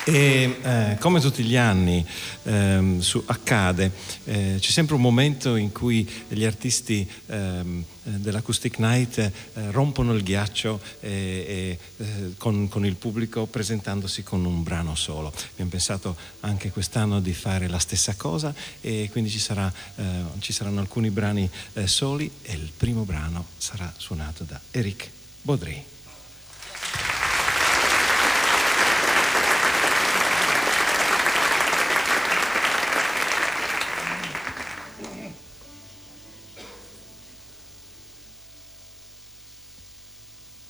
Come tutti gli anni accade, c'è sempre un momento in cui gli artisti dell'Acoustic Night rompono il ghiaccio con il pubblico, presentandosi con un brano solo. Abbiamo pensato anche quest'anno di fare la stessa cosa, e quindi ci saranno alcuni brani soli, e il primo brano sarà suonato da Eric Baudry.